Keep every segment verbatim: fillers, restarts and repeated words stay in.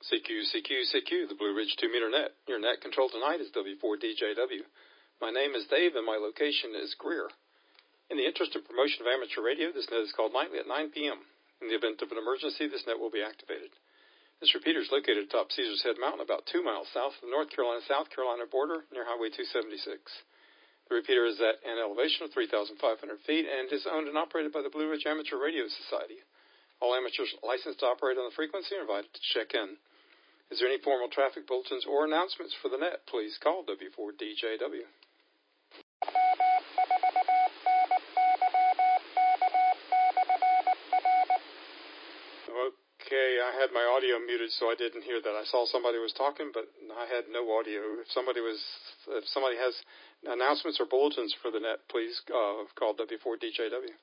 C Q, C Q, C Q, the Blue Ridge two meter net. Your net control tonight is W four D J W. My name is Dave, and my location is Greer. In the interest and promotion of amateur radio, this net is called nightly at nine p.m. In the event of an emergency, this net will be activated. This repeater is located atop Caesar's Head Mountain, about two miles south of the North Carolina-South Carolina border, near Highway two seventy-six. The repeater is at an elevation of three thousand five hundred feet and is owned and operated by the Blue Ridge Amateur Radio Society. All amateurs licensed to operate on the frequency are invited to check in. Is there any formal traffic bulletins or announcements for the net? Please call W four D J W. Okay, I had my audio muted, so I didn't hear that. I saw somebody was talking, but I had no audio. If somebody was, if somebody has announcements or bulletins for the net, please uh, call W four D J W.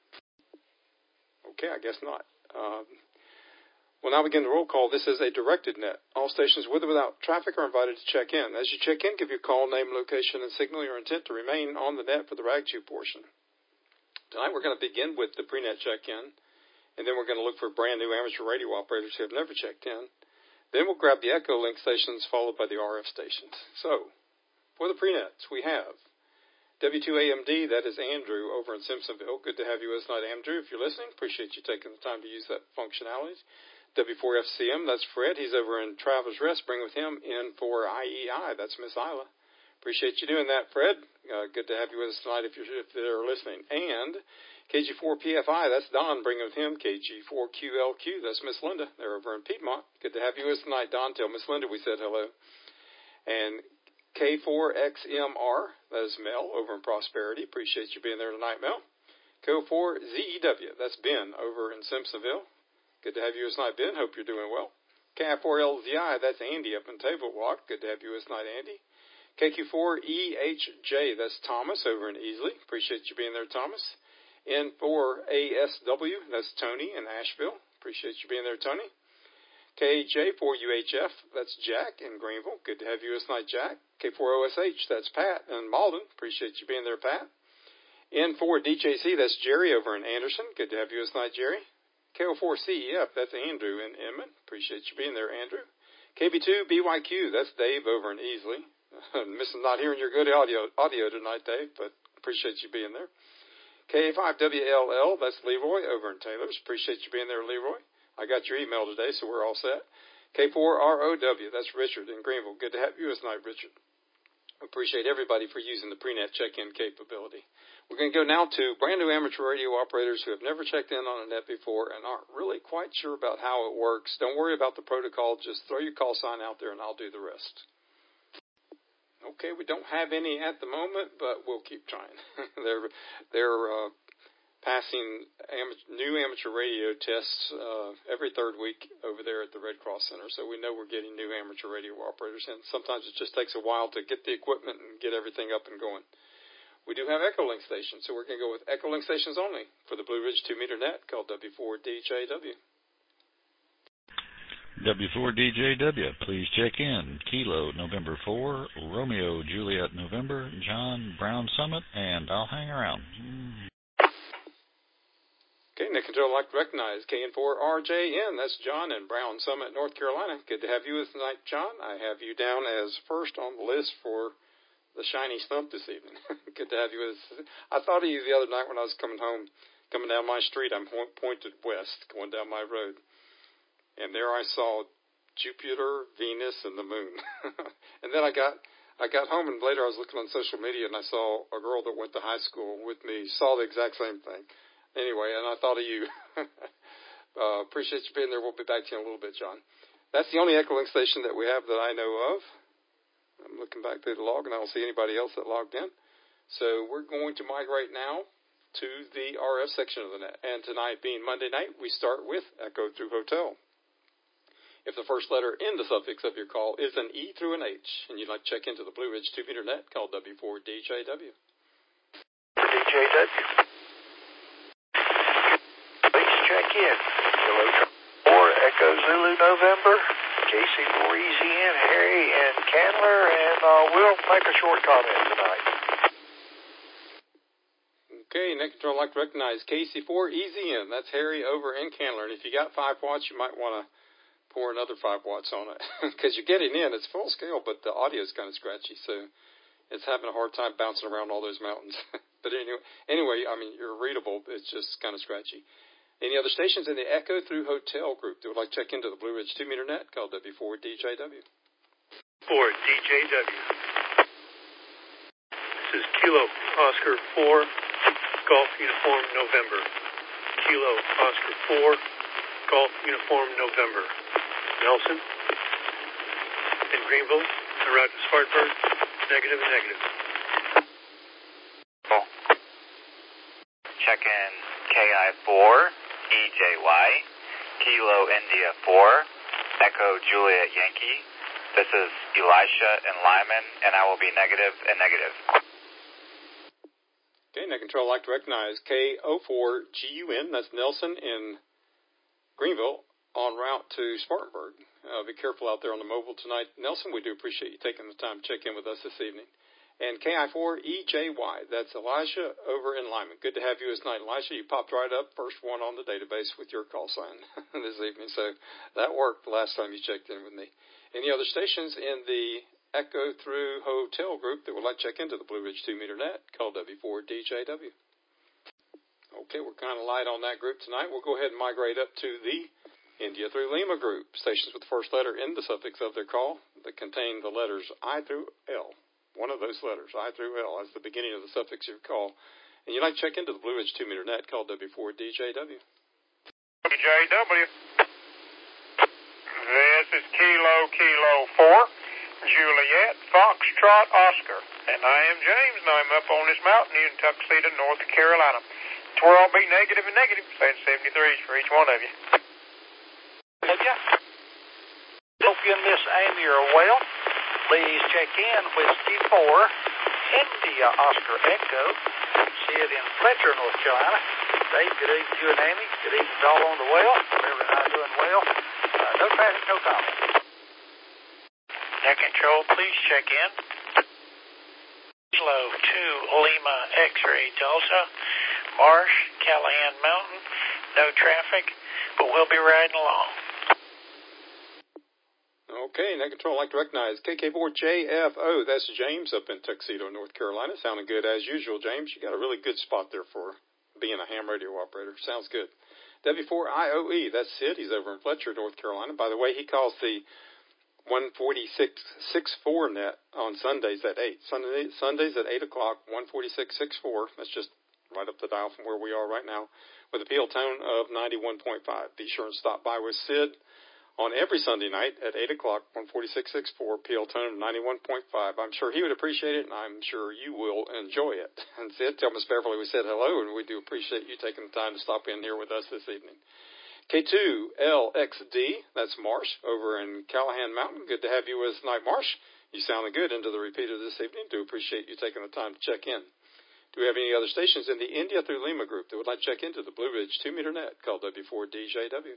Okay, I guess not. Um, We'll now begin the roll call. This is a directed net. All stations with or without traffic are invited to check in. As you check in, give your call, name, location, and signal your intent to remain on the net for the rag-chew portion. Tonight we're going to begin with the pre-net check-in, and then we're going to look for brand-new amateur radio operators who have never checked in. Then we'll grab the Echo Link stations, followed by the R F stations. So, for the pre-nets, we have W two A M D, that is Andrew over in Simpsonville. Good to have you with us tonight, Andrew. If you're listening, appreciate you taking the time to use that functionality. W four F C M, that's Fred. He's over in Travelers Rest. Bring with him in for I E I. That's Miss Isla. Appreciate you doing that, Fred. Uh, good to have you with us tonight if you're, if they're listening. And K G four P F I, that's Don. Bring with him K G four Q L Q. That's Miss Linda. They're over in Piedmont. Good to have you with us tonight, Don. Tell Miss Linda we said hello. And K four X M R, that is Mel over in Prosperity. Appreciate you being there tonight, Mel. K four Z E W, that's Ben over in Simpsonville. Good to have you with us tonight, Ben. Hope you're doing well. K I four L Z I, that's Andy up in Table Walk. Good to have you with us tonight, Andy. K Q four E H J, that's Thomas over in Easley. Appreciate you being there, Thomas. N four A S W, that's Tony in Asheville. Appreciate you being there, Tony. K J four U H F, that's Jack in Greenville. Good to have you with us tonight, Jack. K four O S H, that's Pat in Malden. Appreciate you being there, Pat. N four D J C, that's Jerry over in Anderson. Good to have you with us tonight, Jerry. K O four C E F, that's Andrew in Inman. Appreciate you being there, Andrew. K B two B Y Q, that's Dave over in Easley. Missing not hearing your good audio audio tonight, Dave, but appreciate you being there. K A five W L L, that's Leroy over in Taylor's. Appreciate you being there, Leroy. I got your email today, so we're all set. K four R O W, that's Richard in Greenville. Good to have you tonight, Richard. Appreciate everybody for using the pre-net check-in capability. We're going to go now to brand new amateur radio operators who have never checked in on a net before and aren't really quite sure about how it works. Don't worry about the protocol. Just throw your call sign out there and I'll do the rest. Okay, we don't have any at the moment, but we'll keep trying. they're they're uh, passing amateur, new amateur radio tests uh, every third week over there at the Red Cross Center, so we know we're getting new amateur radio operators, and sometimes it just takes a while to get the equipment and get everything up and going. We do have Echolink stations, so we're going to go with Echolink stations only for the Blue Ridge two meter net called W four D J W. W four D J W, please check in. Kilo, November four, Romeo, Juliet, November, John, Brown Summit, and I'll hang around. Okay, Nick Control, I'd like to recognize K N four R J N. That's John in Brown Summit, North Carolina. Good to have you with tonight, John. I have you down as first on the list for the shiny stump this evening. Good to have you with us. I thought of you the other night when I was coming home, coming down my street. I'm pointed west, going down my road. And there I saw Jupiter, Venus, and the moon. And then I got I got home, and later I was looking on social media, and I saw a girl that went to high school with me, saw the exact same thing. Anyway, and I thought of you. uh, appreciate you being there. We'll be back to you in a little bit, John. That's the only Echolink station that we have that I know of. I'm looking back through the log, and I don't see anybody else that logged in. So we're going to migrate now to the R F section of the net. And tonight being Monday night, we start with Echo through Hotel. If the first letter in the suffix of your call is an E through an H, and you'd like to check into the Blue Ridge two meter net, call W four D J W. D J W. Please check in. Hello, four Echo Zulu November, K C four E Z N, Harry and Candler, and uh, we'll make a short comment tonight. Okay, next I'd like to recognize K C four E Z N. That's Harry over in Candler. And if you got five watts, you might want to pour another five watts on it because you're getting in. It's full scale, but the audio is kind of scratchy, so it's having a hard time bouncing around all those mountains. But anyway, anyway, I mean, you're readable. It's just kind of scratchy. Any other stations in the Echo Through Hotel group that would like to check into the Blue Ridge two meter net? Call W four D J W. four D J W. This is Kilo Oscar four, Golf Uniform November. Kilo Oscar four, Golf Uniform November. Nelson in Greenville, en route to Spartanburg, negative and negative. Oh. Check in K I four, E J Y, Kilo India four, Echo Juliet Yankee. This is Elisha in Lyman, and I will be negative and negative. Okay, net control, I'd like to recognize K O four G U N, that's Nelson in Greenville, en route to Spartanburg. Uh, be careful out there on the mobile tonight. Nelson, we do appreciate you taking the time to check in with us this evening. And K I four E J Y, that's Elisha over in Lyman. Good to have you this night, Elisha. You popped right up, first one on the database with your call sign this evening. So that worked the last time you checked in with me. Any other stations in the Echo Through Hotel group that would like to check into the Blue Ridge two meter net? Call W four D J W. Okay, we're kind of light on that group tonight. We'll go ahead and migrate up to the India through Lima group, stations with the first letter in the suffix of their call that contain the letters I through L. One of those letters, I through L, as the beginning of the suffix of your call. And you'd like to check into the Blue Ridge two meter net, call W four D J W. D J W. This is Kilo Kilo four, Juliet Foxtrot Oscar. And I am James, and I'm up on this mountain in Tuxedo, North Carolina. It's where I'll be negative and negative, saying seventy-threes for each one of you. Yeah. Hope you and Miss Amy are well. Please check in Whiskey four, India Oscar Echo, Sid in Fletcher, North Carolina. Dave, good evening to you and Amy. Good evening to all on the well. Everyone and I doing well. Uh, no traffic, no comment. Net control, please check in. Kilo two, Lima X-ray Delta, Marsh, Callahan Mountain. No traffic, but we'll be riding along. Okay, net control, I'd like to recognize K K four J F O. That's James up in Tuxedo, North Carolina. Sounding good as usual, James. You got a really good spot there for being a ham radio operator. Sounds good. W four I O E, that's Sid. He's over in Fletcher, North Carolina. By the way, he calls the one forty-six sixty-four net on Sundays at eight. Sunday, Sundays at eight o'clock, one forty-six sixty-four. That's just right up the dial from where we are right now, with a P L tone of ninety-one point five. Be sure and stop by with Sid on every Sunday night at eight o'clock, one forty-six sixty-four, P L tone of ninety-one point five. I'm sure he would appreciate it, and I'm sure you will enjoy it. And Sid, tell Miss Beverly we said hello, and we do appreciate you taking the time to stop in here with us this evening. K two L X D, that's Marsh over in Callahan Mountain. Good to have you with us tonight, Marsh. You sounded good into the repeater this evening. Do appreciate you taking the time to check in. Do we have any other stations in the India through Lima group that would like to check into the Blue Ridge two meter net, called W four D J W?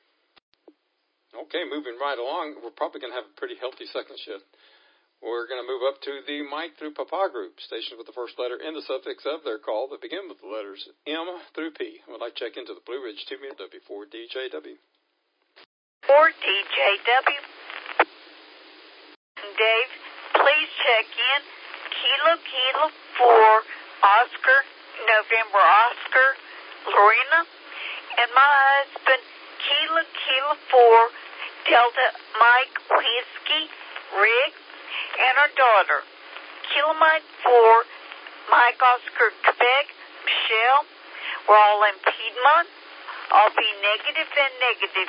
Okay, moving right along, we're probably going to have a pretty healthy second shift. We're going to move up to the Mike through Papa group, stations with the first letter in the suffix of their call that begin with the letters M through P. Would like to check into the Blue Ridge two meter W four D J W. four D J W. Dave, please check in Kilo Kilo four, Oscar, November Oscar, Lorena, and my husband, Kilo Kilo four, Delta Mike Whiskey, Rick, and our daughter, Kilo Mike four, Mike Oscar Quebec, Michelle. We're all in Piedmont. I'll be negative and negative.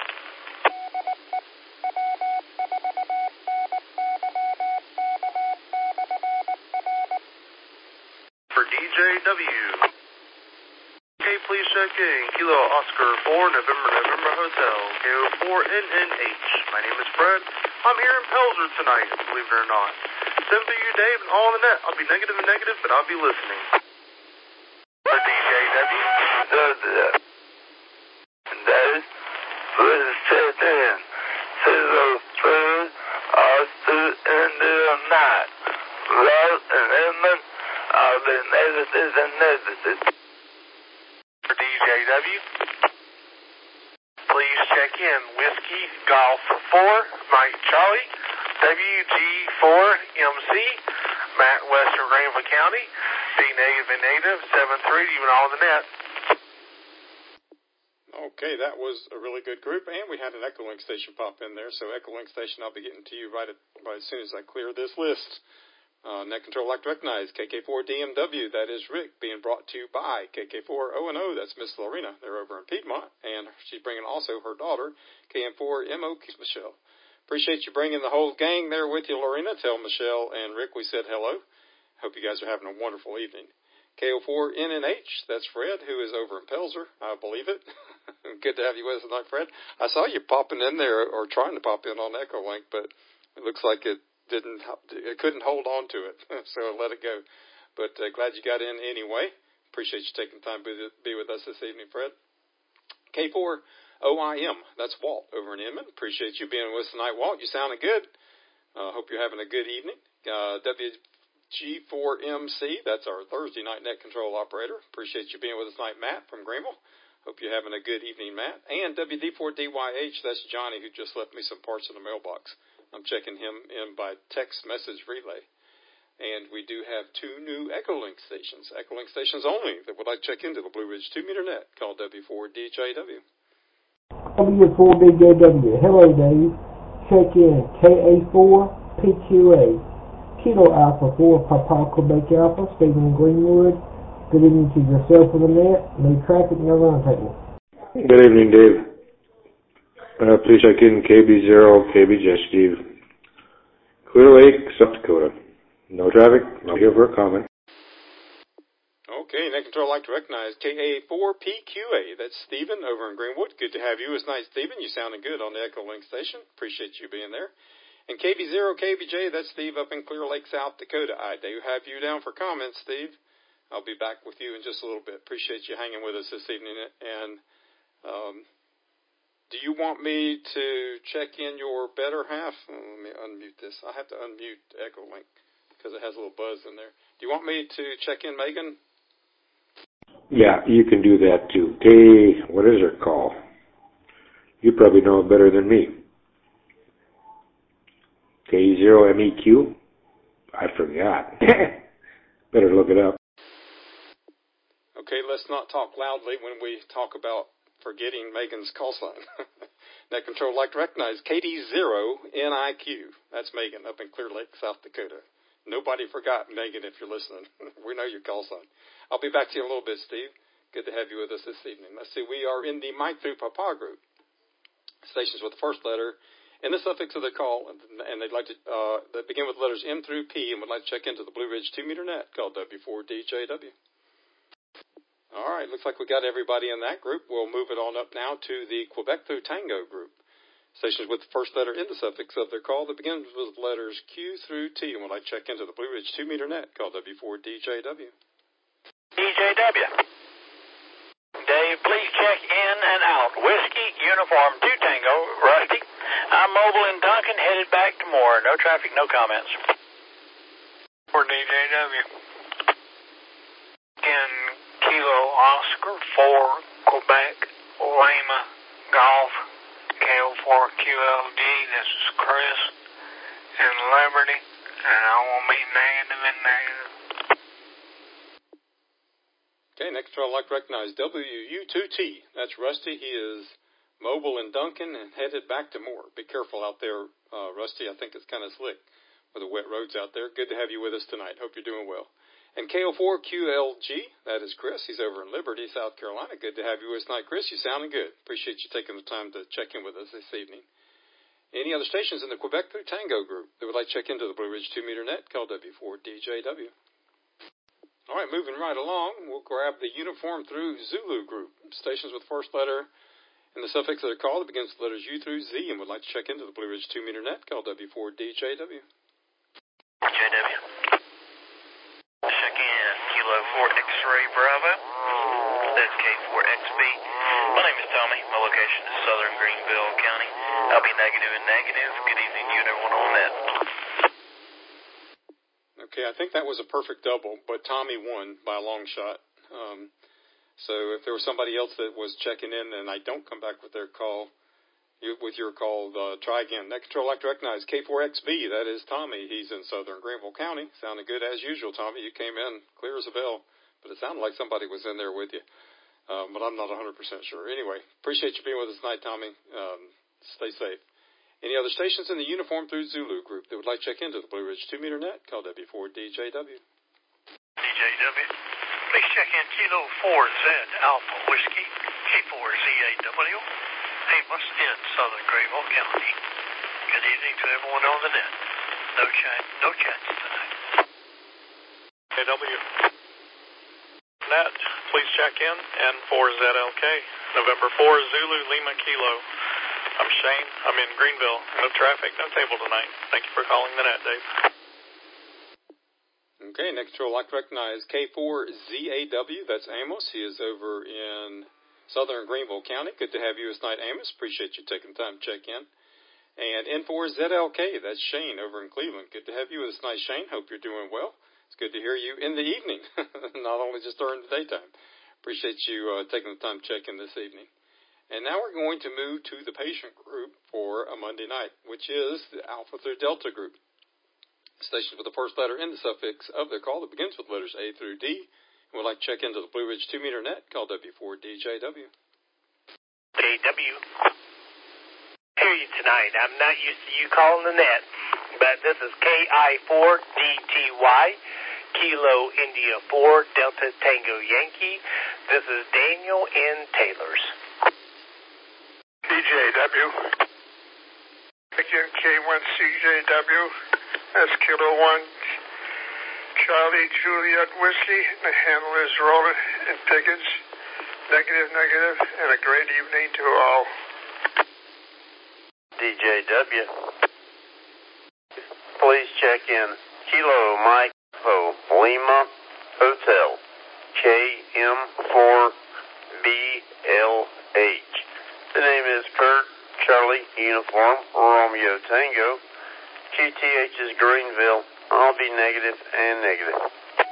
For D J W. Okay, please check in. Kilo Oscar four, November, November Hotel, K O four N N H. My name is Fred. I'm here in Pelzer tonight, believe it or not. Send for you, Dave, and all on the net. I'll be negative and negative, but I'll be listening. For D J W, Dave, please check in. Kilo three, Oscar India nine. Route and Edmund, I'll be negative and negative. For D J W, please check check in. Whiskey Golf four, Mike Charlie, W G four M C, Matt, Western Granville County, B negative and negative, seven three, even on the net. Okay, that was a really good group, and we had an Echolink station pop in there, so Echolink station I'll be getting to you right, at, right as soon as I clear this list. Uh, Net Control I'd like to recognize K K four D M W, that is Rick, being brought to you by K K four O and O, that's Miss Lorena, they're over in Piedmont, and she's bringing also her daughter, K M four M O, Michelle. Appreciate you bringing the whole gang there with you, Lorena. Tell Michelle and Rick we said hello. Hope you guys are having a wonderful evening. K O four N N H, that's Fred, who is over in Pelzer, I believe it. Good to have you with us tonight, Fred. I saw you popping in there, or trying to pop in on Echolink, but it looks like it didn't, it couldn't hold on to it, so I let it go. But uh, glad you got in anyway. Appreciate you taking time to be with us this evening, Fred. K four O I M, that's Walt over in Inman. Appreciate you being with us tonight, Walt. You sounding good. Uh, hope you're having a good evening. Uh, W G four M C, that's our Thursday night net control operator. Appreciate you being with us tonight, Matt from Greenville. Hope you're having a good evening, Matt. And W D four D Y H, that's Johnny, who just left me some parts in the mailbox. I'm checking him in by text message relay. And we do have two new Echolink stations, Echolink stations only, that would like to check into the Blue Ridge two meter net, called W four D J W. W four D J W, hello Dave. Check in K A four P Q A. Kilo Alpha four, Papa Quebec Alpha, Stephen Greenwood. Good evening to yourself on the net. No traffic, no roundtable. Good evening, Dave. Uh, please check in K B zero, K B J, Steve. Clear Lake, South Dakota. No traffic, no here for a comment. Okay, Net Control I'd like to recognize K A four P Q A. That's Stephen over in Greenwood. Good to have you as night, Stephen. You sounding good on the Echolink station. Appreciate you being there. And K B zero K B J, that's Steve up in Clear Lake, South Dakota. I do have you down for comments, Steve. I'll be back with you in just a little bit. Appreciate you hanging with us this evening. And um, do you want me to check in your better half? Oh, let me unmute this. I have to unmute Echolink because it has a little buzz in there. Do you want me to check in Megan? Yeah, you can do that too. K, what is her call? You probably know it better than me. K zero M E Q? I forgot. Better look it up. Okay, let's not talk loudly when we talk about forgetting Megan's call sign. Net Control like to recognize K D zero N I Q. That's Megan up in Clear Lake, South Dakota. Nobody forgot Megan if you're listening. We know your call sign. I'll be back to you in a little bit, Steve. Good to have you with us this evening. Let's see, we are in the Mike through Papa group. Stations with the first letter and the suffix of their call, and they'd like to uh, they begin with letters M through P, and would like to check into the Blue Ridge two meter net called W four D J W. All right, looks like we got everybody in that group. We'll move it on up now to the Quebec through Tango group. Stations with the first letter in the suffix of their call that begins with letters Q through T, and would like to check into the Blue Ridge two meter net called W four D J W. D J W. Dave, please check in and out. Whiskey, Uniform two Tango, Rusty. I'm mobile in Duncan, headed back to Moore. No traffic, no comments. For D J W. In Kilo Oscar four, Quebec, Lima, Golf, K O four Q L D. This is Chris in Liberty, and I will be negative and negative. Okay, next I'd like to recognize W U two T. That's Rusty. He is mobile in Duncan and headed back to Moore. Be careful out there, uh, Rusty. I think it's kind of slick with the wet roads out there. Good to have you with us tonight. Hope you're doing well. And K O four Q L G, that is Chris. He's over in Liberty, South Carolina. Good to have you with us tonight, Chris. You're sounding good. Appreciate you taking the time to check in with us this evening. Any other stations in the Quebec through Tango group that would like to check into the Blue Ridge two meter net called W four D J W? All right, moving right along, we'll grab the Uniform through Zulu group. Stations with the first letter in the suffix of their call that begins with letters U through Z and would like to check into the Blue Ridge two meter net called W four D J W. D J W. Check in Kilo four X-Ray Bravo. That's K four X B. My name is Tommy. My location is Southern Greenville County. I'll be negative and negative. Good evening, you and everyone on that. Okay, I think that was a perfect double, but Tommy won by a long shot. Um, so if there was somebody else that was checking in and I don't come back with their call, you, with your call, uh, try again. Net Control, I'd like to recognize K four X B. That is Tommy. He's in southern Greenville County. Sounded good as usual, Tommy. You came in clear as a bell, but it sounded like somebody was in there with you. Um, but I'm not one hundred percent sure. Anyway, appreciate you being with us tonight, Tommy. Um, stay safe. Any other stations in the Uniform through Zulu group that would like to check into the Blue Ridge two meter net? Call W four D J W. D J W, please check in Kilo four Z Alpha Whiskey, K four Z A W, Amos in southern Greenville County. Good evening to everyone on the net. No chat, no chats tonight. K W. Net, please check in, N four Z L K, November fourth, Zulu Lima Kilo. I'm Shane. I'm in Greenville. No traffic, no table tonight. Thank you for calling the net, Dave. Okay, Net Control, I'd like to recognize K four Z A W. That's Amos. He is over in southern Greenville County. Good to have you this night, Amos. Appreciate you taking the time to check in. And N four Z L K, that's Shane over in Cleveland. Good to have you this night, Shane. Hope you're doing well. It's good to hear you in the evening, not only just during the daytime. Appreciate you uh, taking the time to check in this evening. And now we're going to move to the patient group for a Monday night, which is the Alpha through Delta group. Stations with the first letter in the suffix of their call that begins with letters A through D. And would like to check into the Blue Ridge two meter net, call W four D J W. J W. Hear you tonight. I'm not used to you calling the net, but this is K I four D T Y, Kilo India four, Delta Tango Yankee. This is Daniel in Taylor's. D J W. Again, K one C J W. That's Kilo one. Charlie Juliet Whiskey. The handle is Roland and Pickens. Negative, negative, and a great evening to all. D J W. Please check in Kilo Mike Ho Lima Hotel K M four B L H. The name is Kurt Charlie Uniform Romeo Tango. Q T H is Greenville. I'll be negative and negative.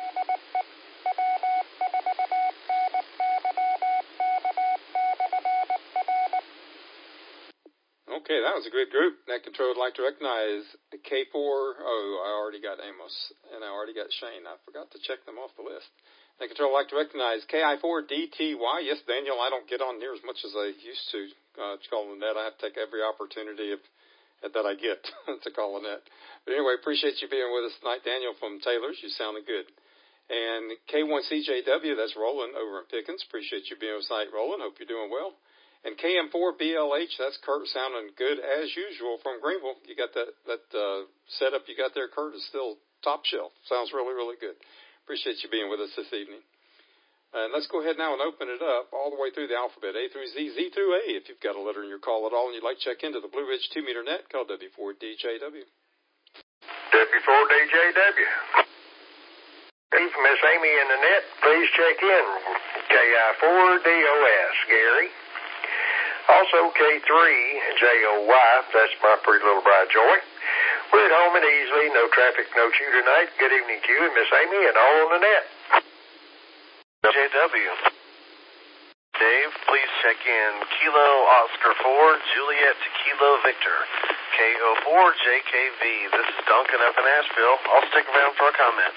Okay, that was a good group. Net Control would like to recognize K four. Oh, I already got Amos, and I already got Shane. I forgot to check them off the list. Net Control would like to recognize K I four D T Y. Yes, Daniel, I don't get on near as much as I used to uh, to call the net. I have to take every opportunity of, that I get to call the net. But anyway, appreciate you being with us tonight, Daniel from Taylor's. You sounded good. And K one C J W, that's Roland over in Pickens. Appreciate you being with us tonight, Roland. Hope you're doing well. And K M four B L H, that's Kurt sounding good as usual from Greenville. You got that, that uh, setup you got there, Kurt, is still top shelf. Sounds really, really good. Appreciate you being with us this evening. And let's go ahead now and open it up all the way through the alphabet, A through Z, Z through A. If you've got a letter in your call at all and you'd like to check into the Blue Ridge two meter net, call W four D J W. W four D J W. Hey, Miss Amy in the net, please check in. K I four D O S, Gary. Also, K three J O Y, that's my pretty little bride, Joy. We're at home and easily, no traffic, no queue tonight. Good evening, Q and Miss Amy, and all on the net. J W. Dave, please check in Kilo Oscar four, Juliet to Kilo Victor. K O four J K V. This is Duncan up in Asheville. I'll stick around for a comment.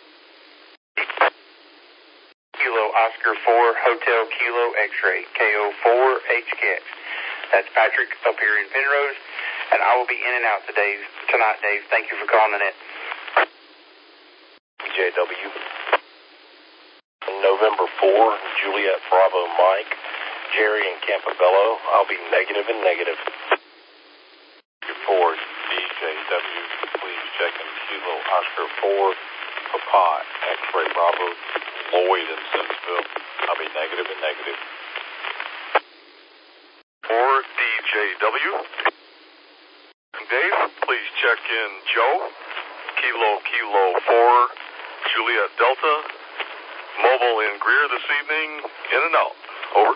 Kilo Oscar four, Hotel Kilo X-Ray, K O four H K X. That's Patrick up here in Penrose, and I will be in and out today, tonight, Dave. Thank you for calling it. J W. November fourth, Juliet Bravo Mike, Jerry in Campobello. I'll be negative and negative. four D J W, please check in Kilo Oscar four, Papa, X-Ray Bravo, Lloyd in Simmsville. I'll be negative and negative. four D J W. Dave, please check in Joe, Kilo Kilo four, Juliet Delta, Mobile in Greer this evening, in and out. Over.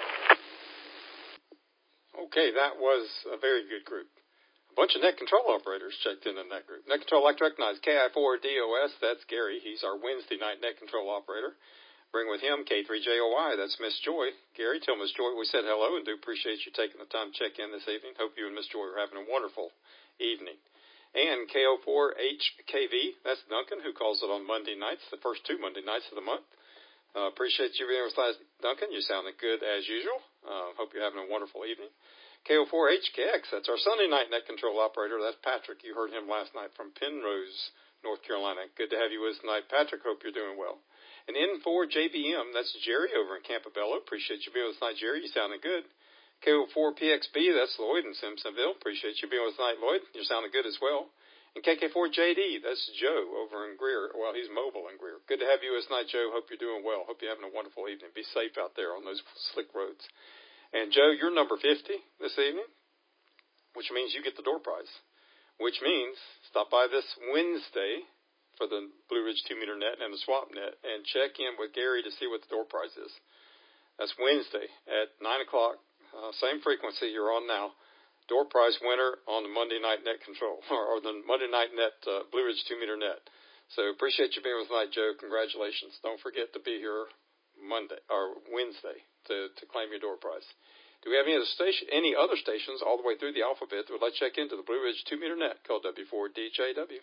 Okay, that was a very good group. A bunch of net control operators checked in in that group. Net control, I'd like to recognize K I four D O S, that's Gary. He's our Wednesday night net control operator. bring with him K three J O Y. That's Miss Joy. Gary, tell Miss Joy we said hello and do appreciate you taking the time to check in this evening. Hope you and Miss Joy are having a wonderful evening. And K O four H K V, that's Duncan, who calls it on Monday nights, the first two Monday nights of the month. Uh, appreciate you being with us, Duncan. You sounded good as usual. Uh, hope you're having a wonderful evening. K O four H K X, that's our Sunday night net control operator. That's Patrick. You heard him last night from Penrose, North Carolina. Good to have you with us tonight, Patrick. Hope you're doing well. And N four J B M, that's Jerry over in Campobello. Appreciate you being with us tonight, Jerry. You sounding good. K O four P X B, that's Lloyd in Simpsonville. Appreciate you being with us tonight, Lloyd. You're sounding good as well. And K K four J D, that's Joe over in Greer. Well, he's mobile in Greer. Good to have you with us tonight, Joe. Hope you're doing well. Hope you're having a wonderful evening. Be safe out there on those slick roads. And Joe, you're number fifty this evening, which means you get the door prize, which means stop by this Wednesday for the Blue Ridge two meter net and the swap net and check in with Gary to see what the door prize is. That's Wednesday at nine o'clock, uh, same frequency you're on now. Door prize winner on the Monday night net control, or, or the Monday night net uh, Blue Ridge two meter net. So appreciate you being with us tonight, Joe. Congratulations. Don't forget to be here Monday or Wednesday to, to claim your door prize. Do we have any other, station, any other stations all the way through the alphabet that would like to check into the Blue Ridge two meter net called W four D J W?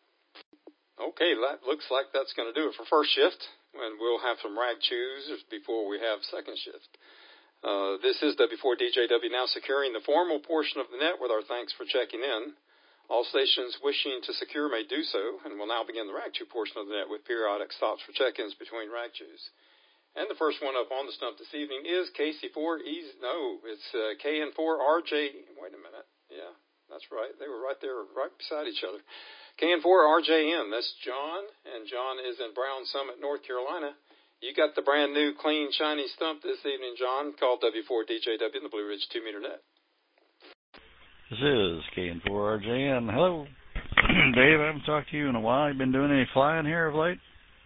Okay, that looks like that's going to do it for first shift, and we'll have some rag chews before we have second shift. Uh, this is W four D J W now securing the formal portion of the net with our thanks for checking in. All stations wishing to secure may do so, and we'll now begin the rag chew portion of the net with periodic stops for check-ins between rag chews. And the first one up on the stump this evening is K C four E. No, it's uh, K N four R J. Wait a minute. Yeah, that's right. They were right there, right beside each other. K N four R J N. That's John, and John is in Brown Summit, North Carolina. You got the brand new, clean, shiny stump this evening, John, called W four D J W in the Blue Ridge two meter net. This is K N four R J N. Hello, Dave. I haven't talked to you in a while. You been doing any flying here of late?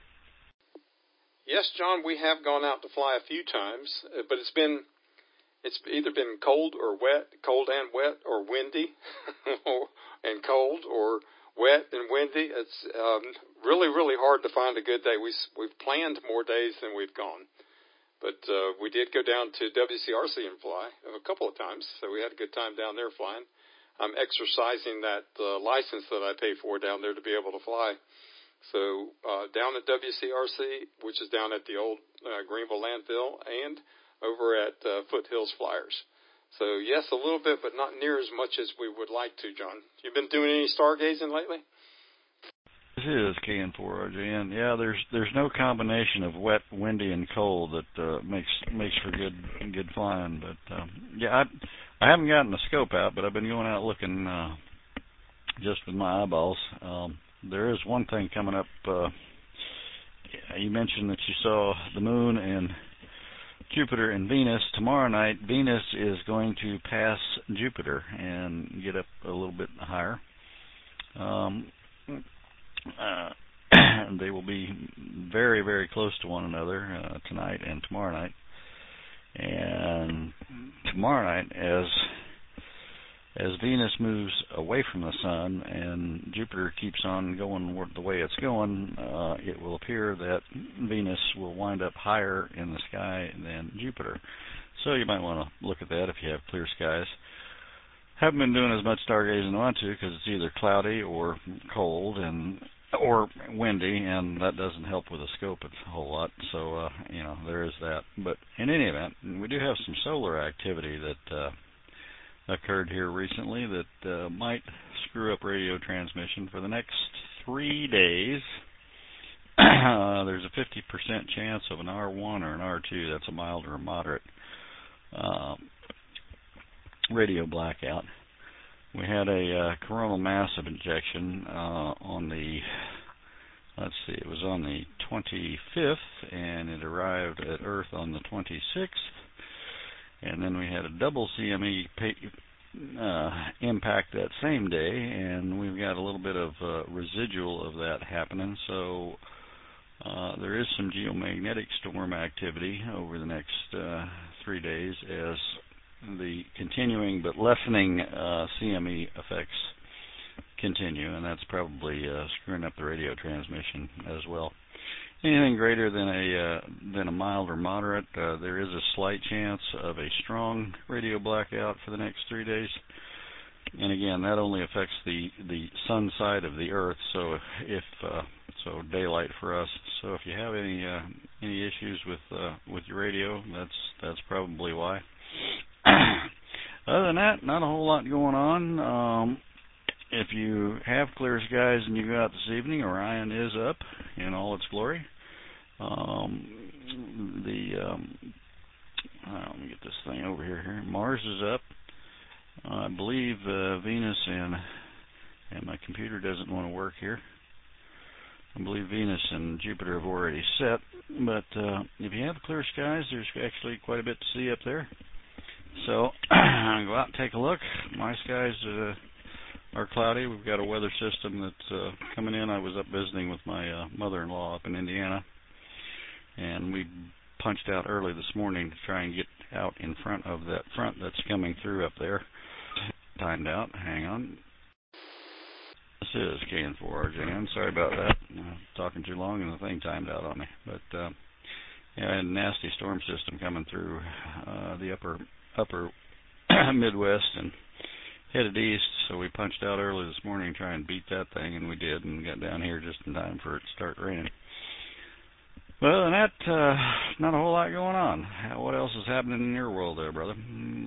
Yes, John, we have gone out to fly a few times, but it's been it's either been cold or wet, cold and wet, or windy and cold, or wet and windy. It's um, really, really hard to find a good day. We, we've planned more days than we've gone, but uh, we did go down to W C R C and fly a couple of times, so we had a good time down there flying. I'm exercising that uh, license that I pay for down there to be able to fly. So uh, down at W C R C, which is down at the old uh, Greenville landfill, and over at uh, Foothills Flyers. So, yes, a little bit, but not near as much as we would like to, John. You've been doing any stargazing lately? This is K N four R J N. Yeah, there's there's no combination of wet, windy, and cold that uh, makes makes for good good flying. But, um, yeah, I, I haven't gotten the scope out, but I've been going out looking uh, just with my eyeballs. Um, there is one thing coming up. Uh, you mentioned that you saw the moon and Jupiter and Venus. Tomorrow night, Venus is going to pass Jupiter and get up a little bit higher. Um, uh, they will be very, very close to one another uh, tonight and tomorrow night. And tomorrow night, as as Venus moves away from the sun and Jupiter keeps on going the way it's going, uh, it will appear that Venus will wind up higher in the sky than Jupiter. So you might want to look at that if you have clear skies. Haven't been doing as much stargazing as I want to because it's either cloudy or cold and or windy, and that doesn't help with the scope a whole lot. So, uh, you know, there is that. But in any event, we do have some solar activity that uh, occurred here recently that uh, might screw up radio transmission for the next three days. uh, there's a fifty percent chance of an R one or an R two. That's a mild or a moderate uh, radio blackout. We had a uh, coronal mass ejection uh, on the, let's see, it was on the twenty-fifth, and it arrived at Earth on the twenty-sixth. And then we had a double C M E uh, impact that same day, and we've got a little bit of uh, residual of that happening. So uh, there is some geomagnetic storm activity over the next uh, three days as the continuing but lessening uh, C M E effects continue, and that's probably uh, screwing up the radio transmission as well. anything greater than a uh, than a mild or moderate, uh, there is a slight chance of a strong radio blackout for the next three days. And again, that only affects the the sun side of the Earth. So if, if uh, so, daylight for us. So if you have any uh, any issues with uh, with your radio, that's that's probably why. Other than that, not a whole lot going on. Um, if you have clear skies and you go out this evening, Orion is up in all its glory. Um, the um, uh, let me get this thing over here. Here, Mars is up. Uh, I believe uh, Venus and and my computer doesn't want to work here. I believe Venus and Jupiter have already set, but uh, if you have clear skies, there's actually quite a bit to see up there. So go out and take a look. My skies uh, are cloudy. We've got a weather system that's uh, coming in. I was up visiting with my uh, mother-in-law up in Indiana, and we punched out early this morning to try and get out in front of that front that's coming through up there. Timed out. Hang on. This is K N four R J N. Sorry about that. Uh, talking too long and the thing timed out on me. But uh, yeah, I had a nasty storm system coming through uh, the upper upper Midwest and headed east. So we punched out early this morning to try and beat that thing, and we did, and got down here just in time for it to start raining. Well, other than that, uh, not a whole lot going on. What else is happening in your world there, brother?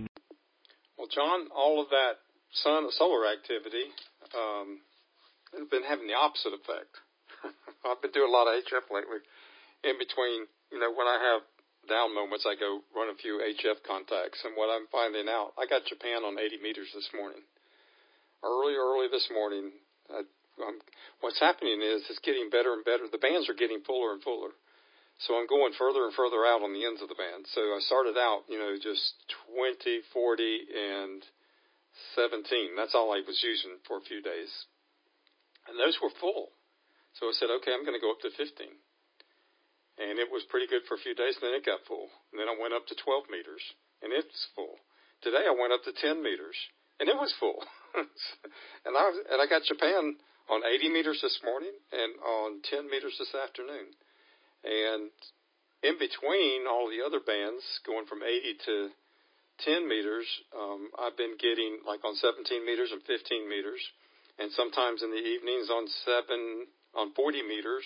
Well, John, all of that sun solar activity um, has been having the opposite effect. I've been doing a lot of H F lately. In between, you know, when I have down moments, I go run a few H F contacts. And what I'm finding out, I got Japan on eighty meters this morning. Early, early this morning. I, um, what's happening is it's getting better and better. The bands are getting fuller and fuller. So I'm going further and further out on the ends of the band. So I started out, you know, just twenty, forty, and seventeen. That's all I was using for a few days. And those were full. So I said, okay, I'm going to go up to fifteen. And it was pretty good for a few days, and then it got full. And then I went up to twelve meters, and it's full. Today I went up to ten meters, and it was full. and I was, and I got Japan on eighty meters this morning and on ten meters this afternoon. And in between all the other bands, going from eighty to ten meters, um, I've been getting like on seventeen meters and fifteen meters, and sometimes in the evenings on seven, on forty meters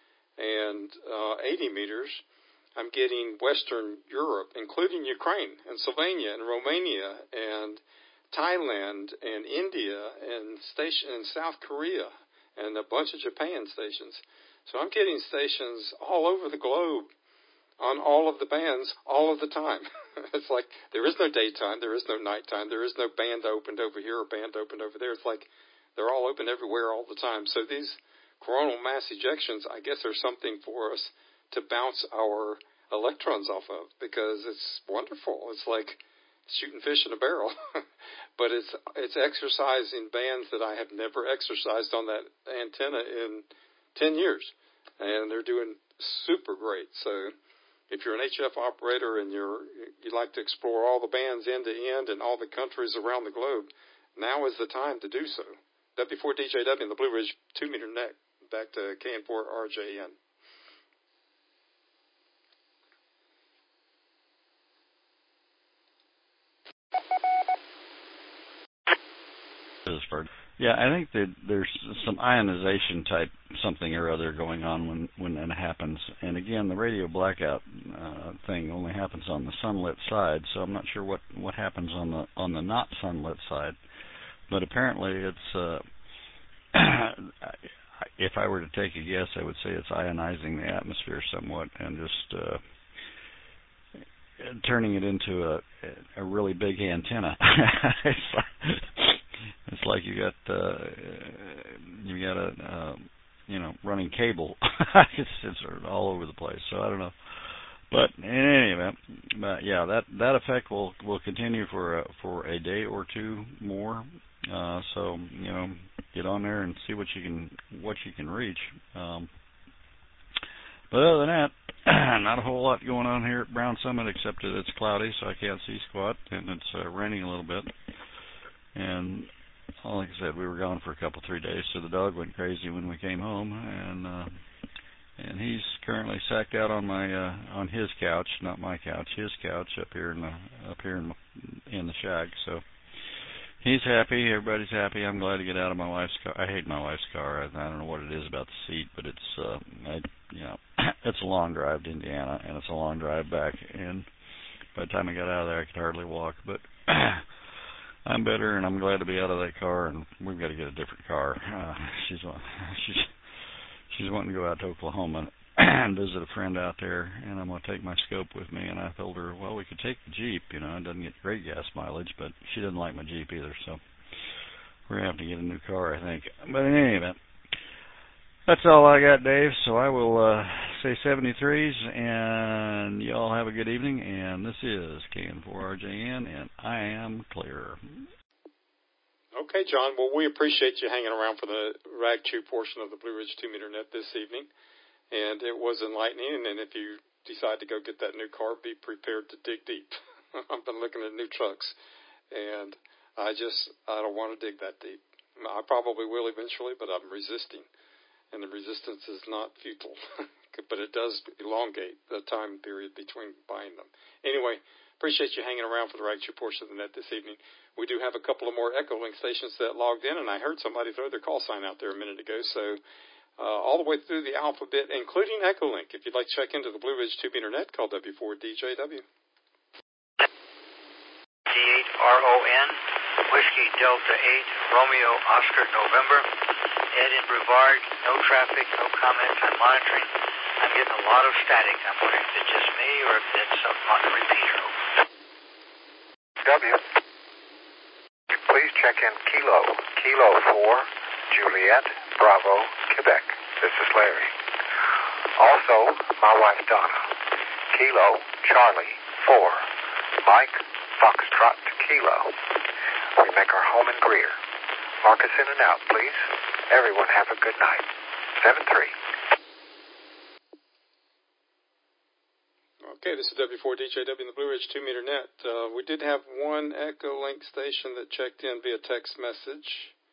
and uh, eighty meters. I'm getting Western Europe, including Ukraine and Slovenia and Romania and Thailand and India and station and South Korea and a bunch of Japan stations. So I'm getting stations all over the globe on all of the bands all of the time. It's like there is no daytime, there is no nighttime, there is no band opened over here or band opened over there. It's like they're all open everywhere all the time. So these coronal mass ejections, I guess, are something for us to bounce our electrons off of, because it's wonderful. It's like shooting fish in a barrel. But it's it's exercising bands that I have never exercised on that antenna in ten years. And they're doing super great. So if you're an H F operator and you're you'd like to explore all the bands end to end and all the countries around the globe, now is the time to do so. W four D J W in the Blue Ridge two meter neck. Back to K N four R J N. Yeah, I think that there's some ionization type something or other going on when when that happens. And again, the radio blackout uh, thing only happens on the sunlit side, so I'm not sure what what happens on the on the not sunlit side. But apparently, it's uh, if I were to take a guess, I would say it's ionizing the atmosphere somewhat and just uh, turning it into a a really big antenna. it's like, It's like you got uh, you got a uh, you know running cable. it's, it's all over the place. So I don't know, but in any event, but yeah, that that effect will will continue for a, for a day or two more. Uh, so you know, get on there and see what you can what you can reach. Um, but other than that, not a whole lot going on here at Brown Summit except that it's cloudy, so I can't see squat, and it's uh, raining a little bit. And like I said, we were gone for a couple, three days, so the dog went crazy when we came home, and uh, and he's currently sacked out on my uh, on his couch, not my couch, his couch up here in the up here in the, in the shack. So he's happy. Everybody's happy. I'm glad to get out of my wife's car. I hate my wife's car. I, I don't know what it is about the seat, but it's uh, I, you know, it's a long drive to Indiana, and it's a long drive back. And by the time I got out of there, I could hardly walk. But I'm better, and I'm glad to be out of that car. And we've got to get a different car. Uh, she's she's she's wanting to go out to Oklahoma and visit a friend out there, and I'm going to take my scope with me. And I told her, well, we could take the Jeep. You know, it doesn't get great gas mileage, but she doesn't like my Jeep either. So we're going to have to get a new car, I think. But in any event, that's all I got, Dave. So I will uh, say seventy-threes, and you all have a good evening. And this is K N four R J N, and I am clear. Okay, John. Well, we appreciate you hanging around for the Rag Chew portion of the Blue Ridge two meter net this evening. And it was enlightening. And if you decide to go get that new car, be prepared to dig deep. I've been looking at new trucks, and I just, I don't want to dig that deep. I probably will eventually, but I'm resisting. And the resistance is not futile, but it does elongate the time period between buying them. Anyway, appreciate you hanging around for the Rag Chew portion of the net this evening. We do have a couple of more Echolink stations that logged in, and I heard somebody throw their call sign out there a minute ago. So uh, all the way through the alphabet, including Echolink. If you'd like to check into the Blue Ridge two meter net, call W four D J W. D eight R O N, Whiskey Delta eight, Romeo Oscar November. Ed in Brevard, no traffic, no comments. I'm monitoring. I'm getting a lot of static. I'm wondering if it's just me or if it's something on the repeater. W. Please check in Kilo, Kilo four, Juliet, Bravo, Quebec. This is Larry. Also, my wife Donna. Kilo, Charlie, four, Mike, Foxtrot, Kilo. We make our home in Greer. Mark us in and out, please. Everyone have a good night. seven three. Okay, this is W four D J W in the Blue Ridge two meter net. Uh, we did have one Echolink station that checked in via text message.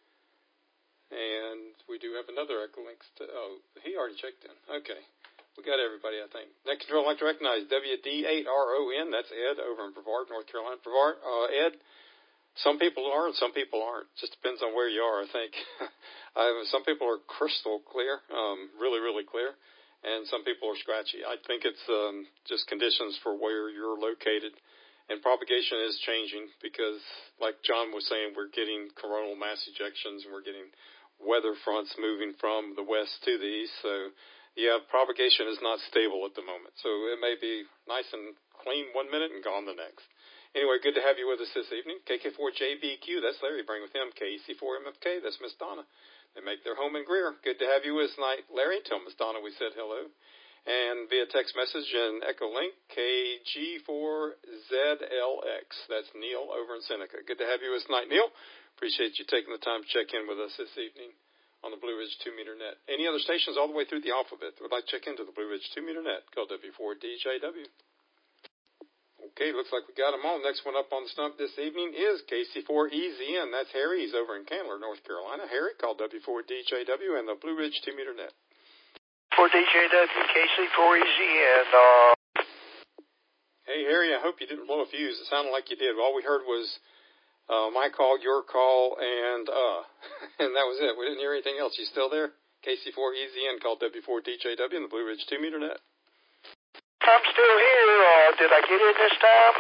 And we do have another Echolink. St- oh, he already checked in. Okay. We got everybody, I think. Net control, I'd like to recognize W D eight R O N. That's Ed over in Brevard, North Carolina. Brevard, uh, Ed. Some people are and some people aren't. Just depends on where you are, I think. I, some people are crystal clear, um, really, really clear, and some people are scratchy. I think it's um, just conditions for where you're located. And propagation is changing because, like John was saying, we're getting coronal mass ejections and we're getting weather fronts moving from the west to the east. So, yeah, propagation is not stable at the moment. So it may be nice and clean one minute and gone the next. Anyway, good to have you with us this evening. K K four J B Q, that's Larry. Bring with him. K E C four M F K, that's Miss Donna. They make their home in Greer. Good to have you with us tonight, Larry. Tell Miss Donna we said hello. And via text message and Echolink, K G four Z L X. That's Neil over in Seneca. Good to have you with us tonight, Neil. Appreciate you taking the time to check in with us this evening on the Blue Ridge two meter net. Any other stations all the way through the alphabet that would like to check into the Blue Ridge two meter net, call W four D J W. Okay, looks like we got them all. Next one up on the stump this evening is K C four E Z N. That's Harry. He's over in Candler, North Carolina. Harry, call W four D J W and the Blue Ridge two meter net. For D J W, K C four E Z N. Uh... Hey, Harry, I hope you didn't blow a fuse. It sounded like you did. All we heard was uh, my call, your call, and uh, and that was it. We didn't hear anything else. You still there? K C four E Z N, call W four D J W and the Blue Ridge two meter net. I'm still here. Uh, did I get in this time?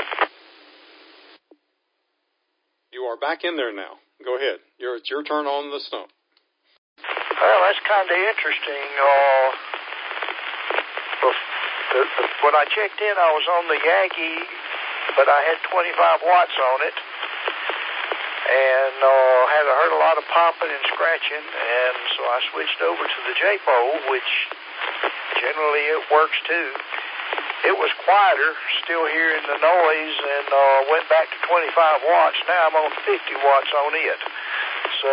You are back in there now. Go ahead. You're, it's your turn on the stump. Well, that's kind of interesting. Uh, the, the, when I checked in, I was on the Yankee, but I had twenty-five watts on it. And uh, had heard a lot of popping and scratching, and so I switched over to the J P O, which generally it works too. It was quieter, still hearing the noise, and uh, went back to twenty-five watts. Now I'm on fifty watts on it. So,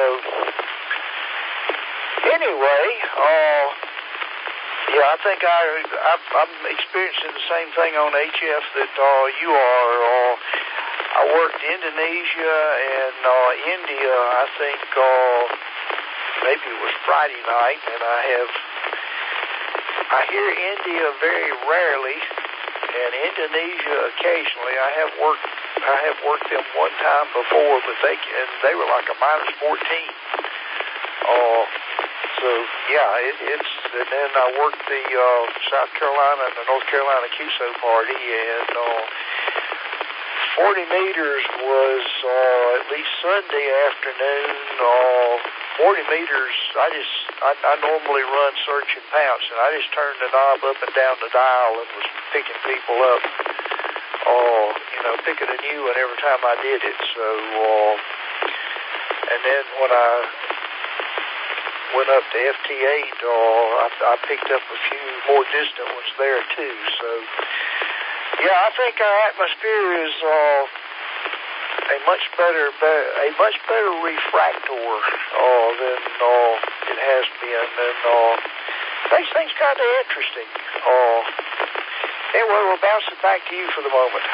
anyway, uh, yeah, I think I, I, I'm experiencing the same thing on H F that uh, you are. Uh, I worked Indonesia and uh, India, I think, uh, maybe it was Friday night, and I have I hear India very rarely, and Indonesia occasionally. I have worked, I have worked them one time before, but they and they were like a minus fourteen. Uh, so yeah, it, it's and then I worked the uh, South Carolina and the North Carolina Q S O party, and uh, forty meters was uh, at least Sunday afternoon. Uh, forty meters, I just, I, I normally run search and pounce, and I just turned the knob up and down the dial and was picking people up, uh, you know, picking a new one every time I did it. So, uh, and then when I went up to F T eight, uh, I, I picked up a few more distant ones there too. So, yeah, I think our atmosphere is uh, a much better, a much better refractor uh, than uh, it has been, and uh, makes things kind of interesting. Uh, anyway, we'll bounce it back to you for the moment.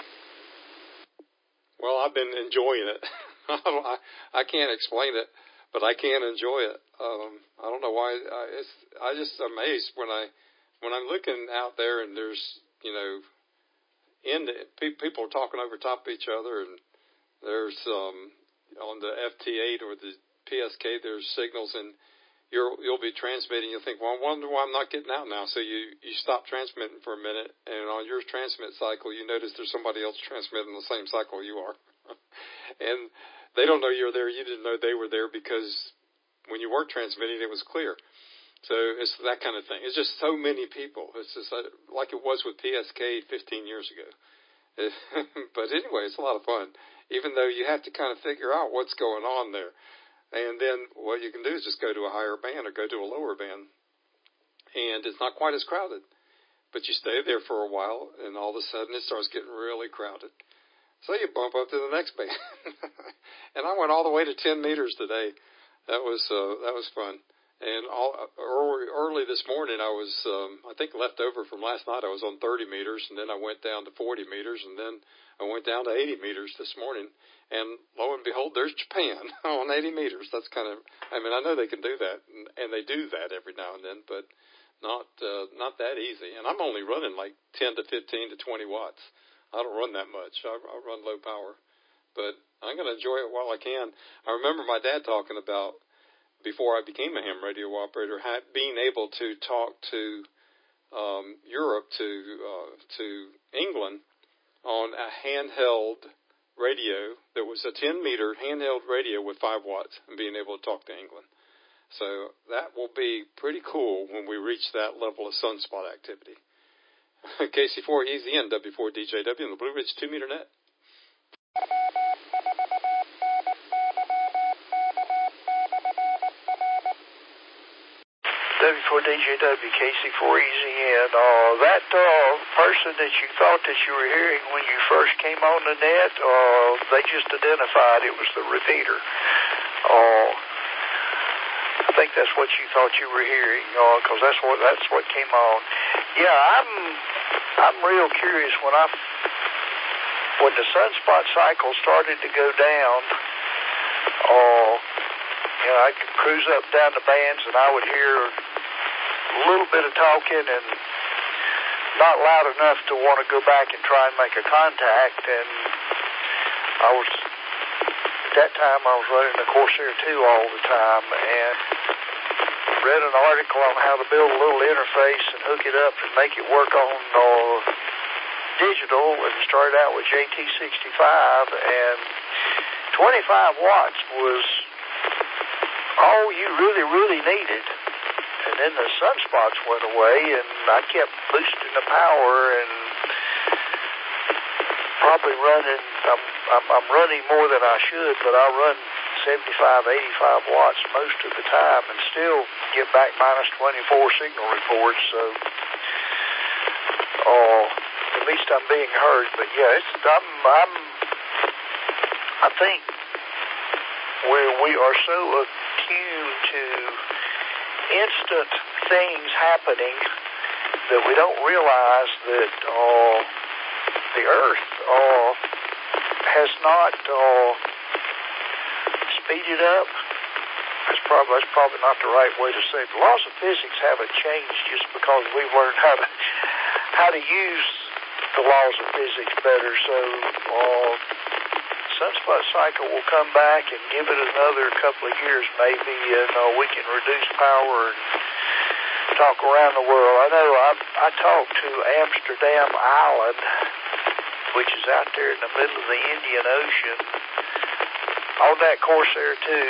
Well, I've been enjoying it. I, don't, I I can't explain it, but I can enjoy it. Um, I don't know why. I, it's I just amazed when I when I'm looking out there and there's you know. In the, pe- people are talking over top of each other, and there's um, on the F T eight or the P S K, there's signals, and you're, you'll be transmitting. You'll think, well, I wonder why I'm not getting out now. So you, you stop transmitting for a minute, and on your transmit cycle, you notice there's somebody else transmitting the same cycle you are. And they don't know you're there. You didn't know they were there because when you weren't transmitting, it was clear. So it's that kind of thing. It's just so many people. It's just like it was with P S K fifteen years ago. But anyway, it's a lot of fun, even though you have to kind of figure out what's going on there. And then what you can do is just go to a higher band or go to a lower band. And it's not quite as crowded. But you stay there for a while, and all of a sudden it starts getting really crowded. So you bump up to the next band. And I went all the way to ten meters today. That was uh, that was fun. And all, early, early this morning, I was, um, I think, left over from last night. I was on thirty meters, and then I went down to forty meters, and then I went down to eighty meters this morning. And lo and behold, there's Japan on eighty meters. That's kind of, I mean, I know they can do that, and, and they do that every now and then, but not uh, not that easy. And I'm only running like ten to fifteen to twenty watts. I don't run that much. I, I run low power. But I'm going to enjoy it while I can. I remember my dad talking about, before I became a ham radio operator, had, being able to talk to um, Europe, to uh, to England, on a handheld radio that was a ten meter handheld radio with five watts, and being able to talk to England. So that will be pretty cool when we reach that level of sunspot activity. K C four E Z N W four D J W in the Blue Ridge two meter net. W four D J W, K C four E Z N. Uh, that uh, person that you thought that you were hearing when you first came on the net, uh, they just identified it was the repeater. Uh, I think that's what you thought you were hearing, because uh, that's what that's what came on. Yeah, I'm I'm real curious when I when the sunspot cycle started to go down. Uh, you know, I could cruise up down the bands, and I would hear a little bit of talking and not loud enough to want to go back and try and make a contact. And I was, at that time, I was running the Corsair two all the time, and read an article on how to build a little interface and hook it up and make it work on uh, digital, and started out with J T sixty-five, and twenty-five watts was all you really, really needed. And then the sunspots went away, and I kept boosting the power, and probably running, I'm, I'm, I'm running more than I should, but I run seventy-five, eighty-five watts most of the time and still get back minus twenty-four signal reports. So, uh, at least I'm being heard. But yeah, it's, I'm, I'm, I think where we are so attuned to instant things happening that we don't realize that uh, the Earth uh, has not uh, speeded up that's probably that's probably not the right way to say it. The laws of physics haven't changed just because we've learned how to how to use the laws of physics better. So uh, sunspot cycle will come back and give it another couple of years maybe, and uh, we can reduce power and talk around the world. I know I I talked to Amsterdam Island, which is out there in the middle of the Indian Ocean, on that Corsair two,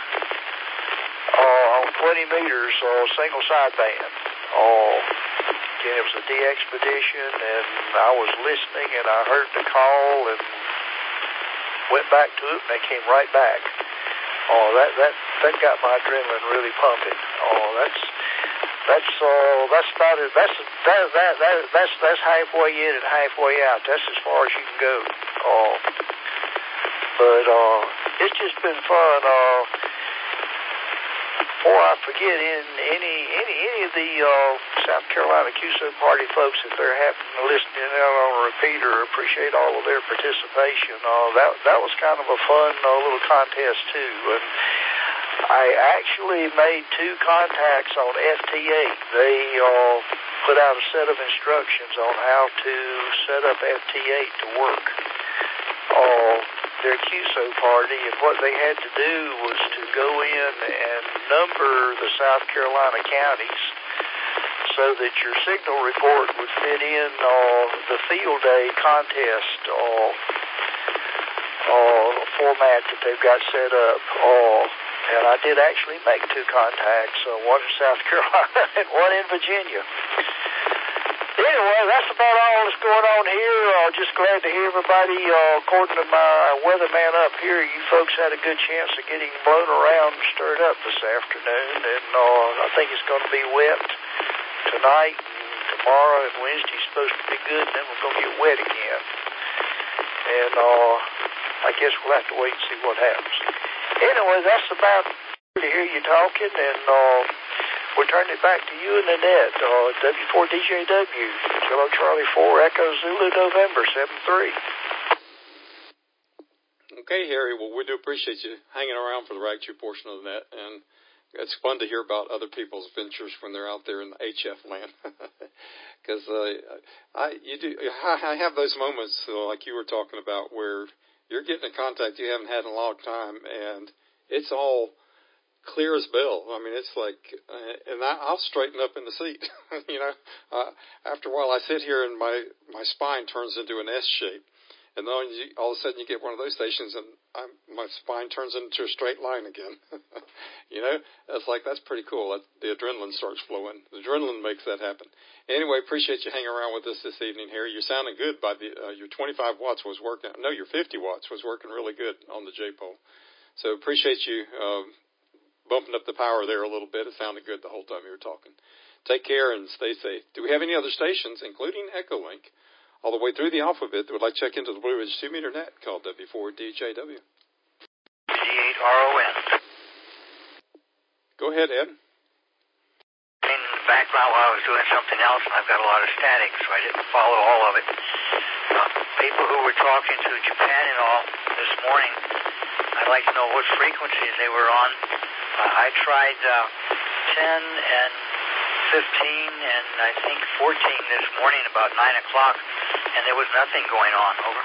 uh, on twenty meters, uh, single sideband. Uh, again, it was a de-expedition, and I was listening, and I heard the call, and went back to it, and they came right back. Oh, that that that got my adrenaline really pumping. Oh, that's that's uh that's about it. That's that that that that's that's halfway in and halfway out. That's as far as you can go. Oh, but uh, it's just been fun. Uh, before I forget, in any any any of the uh, South Carolina Q S O Party folks, if they're happening to listen in on a repeater, appreciate all of their participation. Uh, that that was kind of a fun uh, little contest too. And I actually made two contacts on F T eight. They uh, put out a set of instructions on how to set up F T eight to work. Uh, their Q S O party, and what they had to do was to go in and number the South Carolina counties so that your signal report would fit in uh, the field day contest uh, uh, format that they've got set up. Uh, and I did actually make two contacts, uh, one in South Carolina and one in Virginia. Anyway, that's about all that's going on here. Uh, just glad to hear everybody. Uh, according to my weatherman up here, you folks had a good chance of getting blown around and stirred up this afternoon. And uh, I think it's going to be wet tonight and tomorrow, and Wednesday's supposed to be good, and then we're going to get wet again. And uh, I guess we'll have to wait and see what happens. Anyway, that's about to hear you talking, and uh, we'll turn it back to you and Annette. Uh, W four D J W, Kilo Charlie four, Echo Zulu, November seven three. Okay, Harry. Well, we do appreciate you hanging around for the Rag two portion of the net, and it's fun to hear about other people's ventures when they're out there in the H F land. Because uh, I, you do, I have those moments uh, like you were talking about where you're getting a contact you haven't had in a long time, and it's all clear as bell. I mean, it's like, uh, and I, I'll straighten up in the seat. you know, uh, after a while, I sit here and my my spine turns into an S shape, and then you, all of a sudden you get one of those stations, and I'm, my spine turns into a straight line again. you know, it's like that's pretty cool. That, the adrenaline starts flowing. The adrenaline makes that happen. Anyway, appreciate you hanging around with us this evening, Harry. You're sounding good. By the uh, your twenty-five watts was working. No, your fifty watts was working really good on the J-pole. So appreciate you uh, bumping up the power there a little bit. It sounded good the whole time you were talking. Take care and stay safe. Do we have any other stations, including Echolink, all the way through the alphabet that would like to check into the Blue Ridge two meter net called W four D J W? G eight R O N. Go ahead, Ed. In the background while I was doing something else, and I've got a lot of static, so I didn't follow all of it. Uh, people who were talking to Japan and all this morning, I'd like to know what frequencies they were on. Uh, I tried uh, ten and fifteen and I think fourteen this morning about nine o'clock, and there was nothing going on. Over.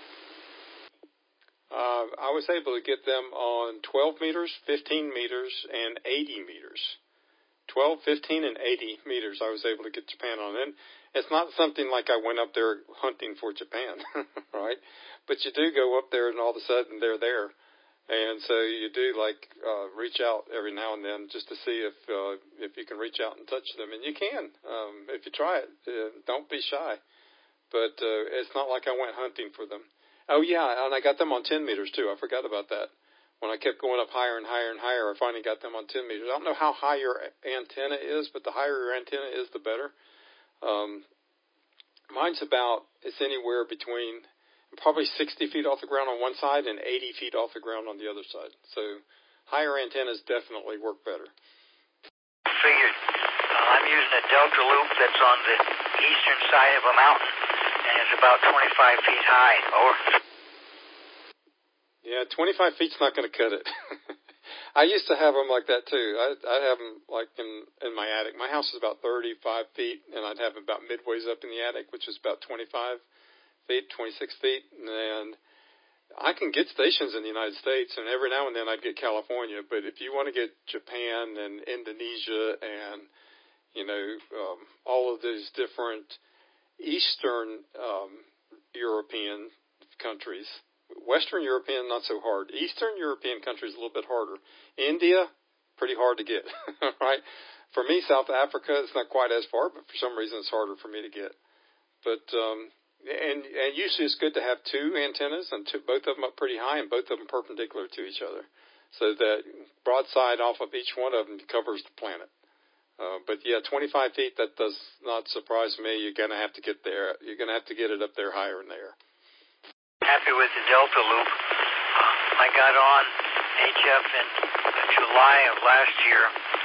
Uh, I was able to get them on twelve meters, fifteen meters, and eighty meters. twelve, fifteen, and eighty meters I was able to get Japan on. And it's not something like I went up there hunting for Japan, right? But you do go up there and all of a sudden they're there. And so you do like uh, reach out every now and then just to see if uh, if you can reach out and touch them. And you can um, if you try it. Uh, don't be shy. But uh, it's not like I went hunting for them. Oh, yeah, and I got them on ten meters, too. I forgot about that. When I kept going up higher and higher and higher, I finally got them on ten meters. I don't know how high your antenna is, but the higher your antenna is, the better. Um, mine's about, it's anywhere between probably sixty feet off the ground on one side and eighty feet off the ground on the other side. So higher antennas definitely work better. Figured. Uh, I'm using a delta loop that's on the eastern side of a mountain, and it's about twenty-five feet high. Over. Yeah, twenty-five feet's not going to cut it. I used to have them like that too. I I have them like in in my attic. My house is about thirty-five feet, and I'd have them about midways up in the attic, which is about twenty-five feet, twenty-six feet, and I can get stations in the United States, and every now and then I'd get California. But if you want to get Japan and Indonesia and you know um, all of those different Eastern um, European countries. Western European, not so hard. Eastern European countries, a little bit harder. India, pretty hard to get, right? For me, South Africa, it's not quite as far, but for some reason it's harder for me to get. But, um, and, and usually it's good to have two antennas, and two, both of them up pretty high, and both of them perpendicular to each other, so that broadside off of each one of them covers the planet. Uh, but yeah, twenty-five feet, that does not surprise me. You're going to have to get there. You're going to have to get it up there higher in the air. Happy with the Delta Loop. Uh, I got on H F in July of last year,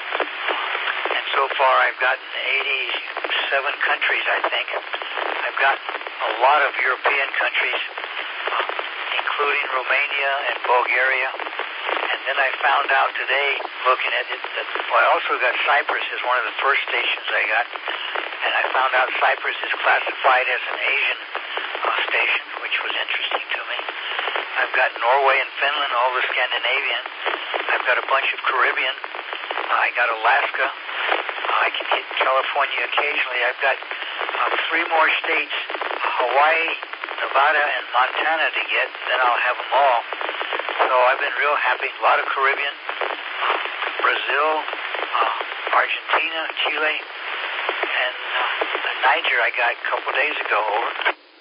and so far I've gotten eighty-seven countries, I think. I've gotten a lot of European countries, uh, including Romania and Bulgaria. And then I found out today, looking at it, that well, I also got Cyprus as one of the first stations I got, and I found out Cyprus is classified as an Asian uh, station, which was interesting to me. I've got Norway and Finland, all the Scandinavian. I've got a bunch of Caribbean. Uh, I got Alaska. Uh, I can hit California occasionally. I've got uh, three more states, Hawaii, Nevada, and Montana to get. Then I'll have them all. So I've been real happy. A lot of Caribbean, uh, Brazil, uh, Argentina, Chile, and uh, Niger I got a couple days ago. Over.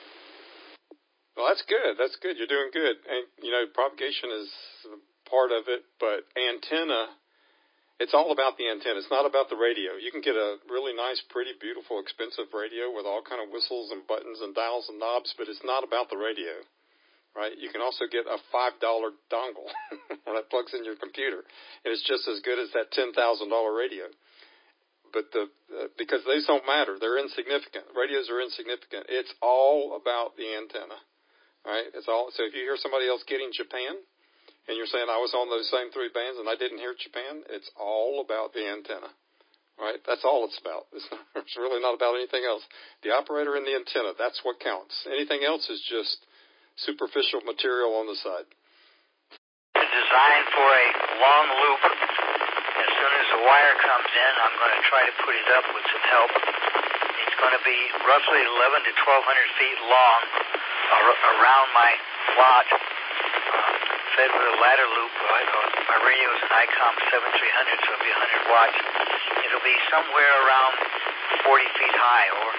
Well, that's good. That's good. You're doing good. And, you know, propagation is part of it, but antenna, it's all about the antenna. It's not about the radio. You can get a really nice, pretty, beautiful, expensive radio with all kind of whistles and buttons and dials and knobs, but it's not about the radio, right? You can also get a five dollar dongle that plugs in your computer, and it's just as good as that ten thousand dollar radio. But the uh, because those don't matter. They're insignificant. Radios are insignificant. It's all about the antenna. Right? It's all. So if you hear somebody else getting Japan, and you're saying I was on those same three bands and I didn't hear Japan, it's all about the antenna. Right? That's all it's about. It's, not, it's really not about anything else. The operator and the antenna, that's what counts. Anything else is just superficial material on the side. It's designed for a long loop. As soon as the wire comes in, I'm going to try to put it up with some help. It's going to be roughly eleven to twelve hundred feet long around my lot, uh, fed with a ladder loop. Uh, my radio is an ICOM seventy-three hundred, so it'll be one hundred watts. It'll be somewhere around forty feet high, or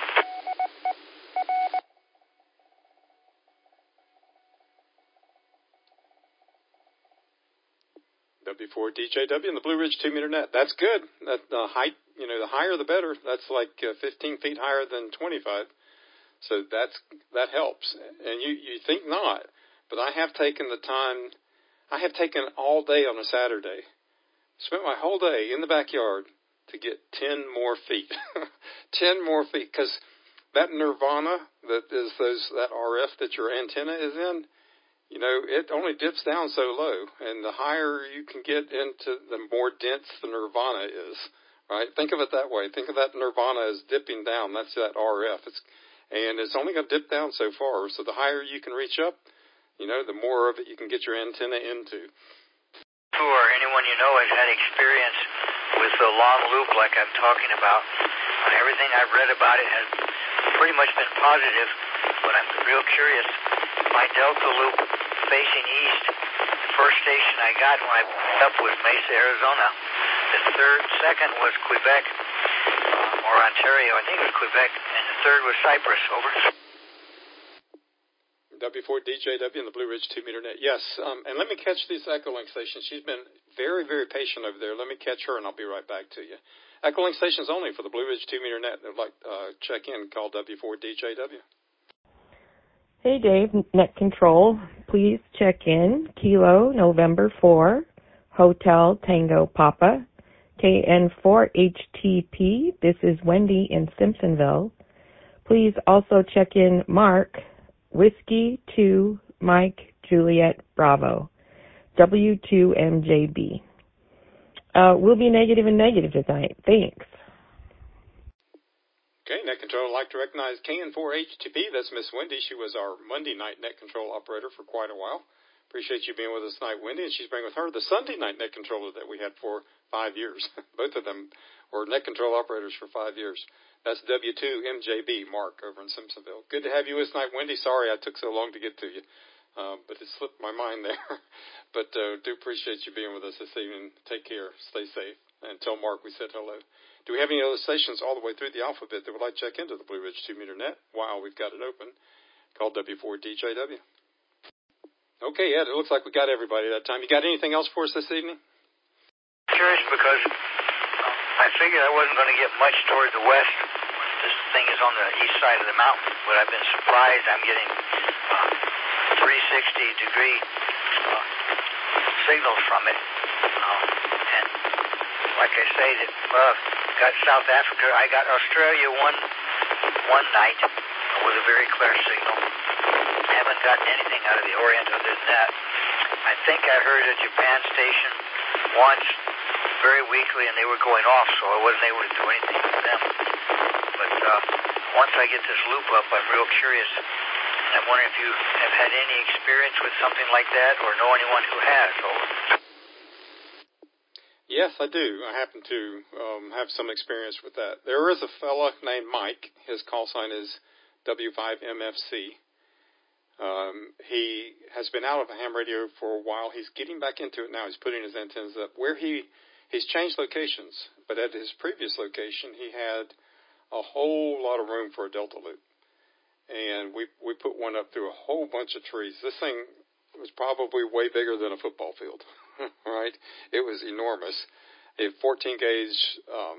W four D J W and the Blue Ridge two meter net. That's good. That the height, you know, the higher the better. That's like uh, fifteen feet higher than twenty-five. So that's that helps. And you you think not, but I have taken the time. I have taken all day on a Saturday, spent my whole day in the backyard to get ten more feet, ten more feet, because that nirvana that is those that R F that your antenna is in. You know, it only dips down so low, and the higher you can get into, the more dense the nirvana is, right? Think of it that way. Think of that nirvana as dipping down. That's that R F. It's, and it's only going to dip down so far, so the higher you can reach up, you know, the more of it you can get your antenna into. Or anyone you know has had experience with a long loop like I'm talking about. Everything I've read about it has pretty much been positive, but I'm real curious. My Delta loop facing east, the first station I got when I picked up was Mesa, Arizona. The third, second was Quebec, uh, or Ontario, I think it was Quebec, and the third was Cyprus. Over. W four D J W and the Blue Ridge two meter net. Yes, um, and let me catch this Echolink station. She's been very, very patient over there. Let me catch her, and I'll be right back to you. Echolink station's only for the Blue Ridge two meter net. They'd like uh, check in, call W four D J W. Hey, Dave, Net Control. Please check in. Kilo, November four, Hotel Tango Papa, K N four H T P. This is Wendy in Simpsonville. Please also check in Mark, Whiskey two, Mike, Juliet, Bravo, W two M J B. Uh, we'll be negative and negative tonight. Thanks. Okay, Net Control, I'd like to recognize K N four H T P. That's Miss Wendy. She was our Monday night Net Control operator for quite a while. Appreciate you being with us tonight, Wendy. And she's bringing with her the Sunday night Net Controller that we had for five years. Both of them were Net Control operators for five years. That's W two M J B, Mark, over in Simpsonville. Good to have you with us tonight, Wendy. Sorry I took so long to get to you, uh, but it slipped my mind there. But uh, do appreciate you being with us this evening. Take care. Stay safe. And tell Mark we said hello. Do we have any other stations all the way through the alphabet that would like to check into the Blue Ridge two meter net while we've got it open? Call W four D J W. Okay, Ed, it looks like we got everybody that time. You got anything else for us this evening? Curious because I figured I wasn't going to get much toward the west. This thing is on the east side of the mountain, but I've been surprised. I'm getting uh, three sixty degree uh, signals from it. Uh, and like I say, that uh, got South Africa. I got Australia one one night with a very clear signal. Haven't gotten anything out of the Orient other than that. I think I heard a Japan station once, very weakly, and they were going off, so I wasn't able to do anything with them. But uh, once I get this loop up, I'm real curious. I'm wondering if you have had any experience with something like that or know anyone who has. Over. Yes, I do. I happen to um, have some experience with that. There is a fella named Mike. His call sign is W five M F C. Um, he has been out of a ham radio for a while. He's getting back into it now. He's putting his antennas up. Where he he's changed locations, but at his previous location, he had a whole lot of room for a delta loop, and we we put one up through a whole bunch of trees. This thing was probably way bigger than a football field, right? It was enormous. A fourteen gauge um,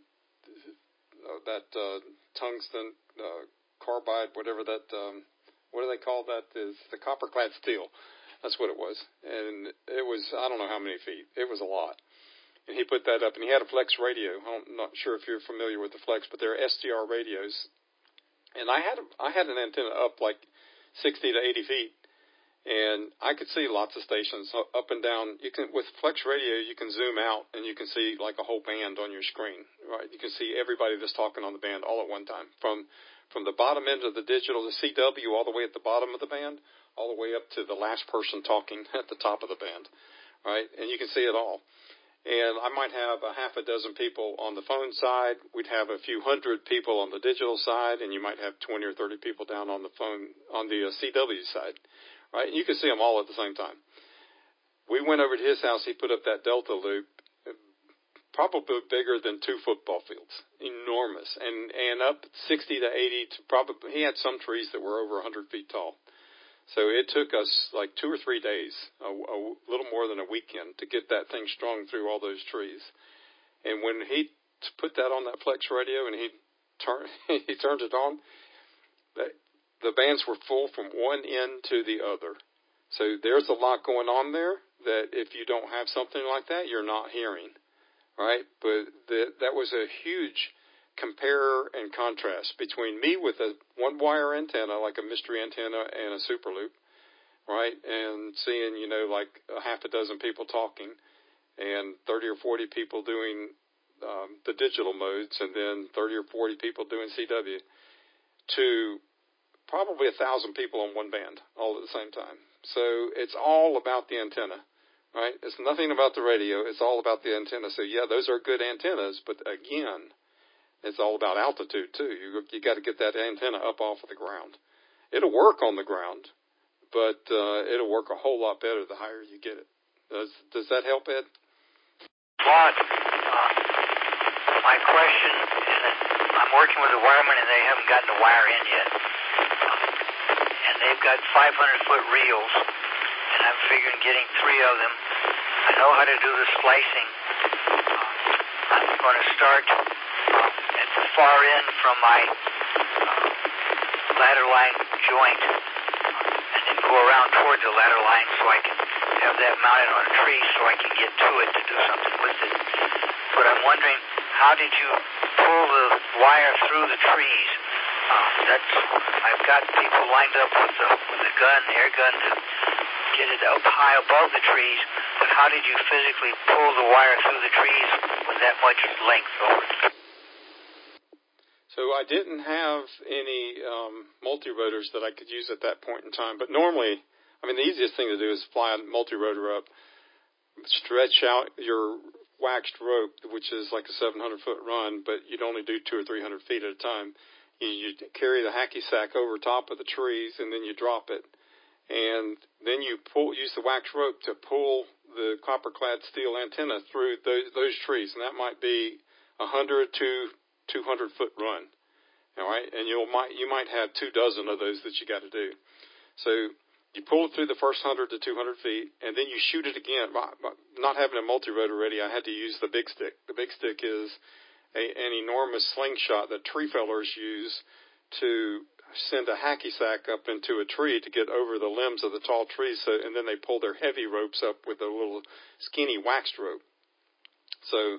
that uh, tungsten uh, carbide, whatever that. Um, What do they call that? Is the copper-clad steel. That's what it was. And it was, I don't know how many feet. It was a lot. And he put that up, and he had a Flex radio. I'm not sure if you're familiar with the Flex, but they're S D R radios. And I had a, I had an antenna up like sixty to eighty feet, and I could see lots of stations up and down. You can with Flex radio, you can zoom out, and you can see like a whole band on your screen. Right? You can see everybody that's talking on the band all at one time from From the bottom end of the digital, the C W, all the way at the bottom of the band, all the way up to the last person talking at the top of the band, right? And you can see it all. And I might have a half a dozen people on the phone side. We'd have a few hundred people on the digital side, and you might have twenty or thirty people down on the phone on the uh, C W side, right? And you can see them all at the same time. We went over to his house. He put up that Delta loop, probably bigger than two football fields, enormous, and and up sixty to eighty to probably, he had some trees that were over one hundred feet tall. So it took us like two or three days, a, a little more than a weekend, to get that thing strung through all those trees. And when he put that on that Flex radio and he turned he turned it on, the, the bands were full from one end to the other. So there's a lot going on there that if you don't have something like that, you're not hearing. Right, but the, that was a huge compare and contrast between me with a one-wire antenna, like a mystery antenna and a super loop, right, and seeing, you know, like a half a dozen people talking and thirty or forty people doing um, the digital modes and then thirty or forty people doing C W, to probably a thousand people on one band all at the same time. So it's all about the antenna. Right? It's nothing about the radio. It's all about the antenna. So, yeah, those are good antennas, but, again, it's all about altitude, too. You you got to get that antenna up off of the ground. It'll work on the ground, but uh, it'll work a whole lot better the higher you get it. Does does that help, Ed? Rod, uh, my question is, I'm working with a wireman, and they haven't gotten the wire in yet. And they've got five hundred foot reels. And I'm figuring getting three of them. I know how to do the splicing. Uh, I'm going to start uh, at the far end from my uh, ladder line joint uh, and then go around toward the ladder line so I can have that mounted on a tree so I can get to it to do something with it. But I'm wondering, how did you pull the wire through the trees? Uh, that's I've got people lined up with the, with the gun, air gun, to get it up high above the trees, but how did you physically pull the wire through the trees with that much length over it? So I didn't have any um, multi-rotors that I could use at that point in time. But normally, I mean, the easiest thing to do is fly a multi-rotor up, stretch out your waxed rope, which is like a seven hundred foot run, but you'd only do two or three hundred feet at a time. You, you carry the hacky sack over top of the trees, and then you drop it. And then you pull, use the wax rope to pull the copper-clad steel antenna through those, those trees, and that might be a hundred to two hundred foot run. All right, and you might you might have two dozen of those that you got to do. So you pull it through the first hundred to two hundred feet, and then you shoot it again. Not having a multi-rotor ready, I had to use the big stick. The big stick is a, an enormous slingshot that tree fellers use to send a hacky sack up into a tree to get over the limbs of the tall trees. So, and then they pull their heavy ropes up with a little skinny waxed rope. So.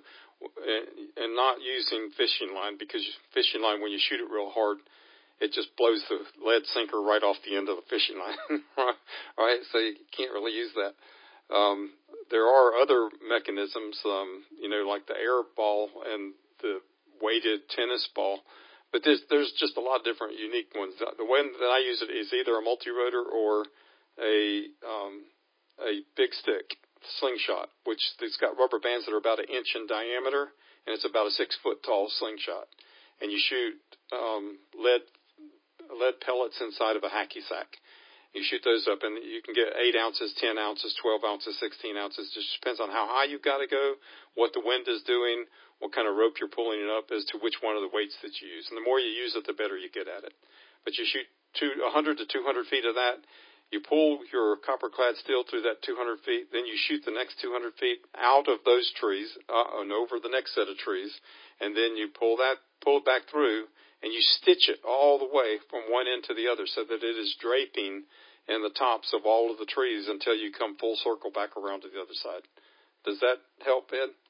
And not using fishing line, because fishing line, when you shoot it real hard, it just blows the lead sinker right off the end of the fishing line. Right? So you can't really use that. Um, there are other mechanisms, um, you know, like the air ball and the weighted tennis ball. But there's, there's just a lot of different unique ones. The one that I use it is either a multi-rotor or a um, a big stick slingshot, which it's got rubber bands that are about an inch in diameter, and it's about a six foot tall slingshot. And you shoot um, lead lead pellets inside of a hacky sack. You shoot those up, and you can get eight ounces, ten ounces, twelve ounces, sixteen ounces. It just depends on how high you've got to go, what the wind is doing, what kind of rope you're pulling it up as to which one of the weights that you use. And the more you use it, the better you get at it. But you shoot two, one hundred to two hundred feet of that. You pull your copper-clad steel through that two hundred feet, then you shoot the next two hundred feet out of those trees uh, and over the next set of trees, and then you pull that, pull it back through, and you stitch it all the way from one end to the other so that it is draping in the tops of all of the trees until you come full circle back around to the other side. Does that help, Ed?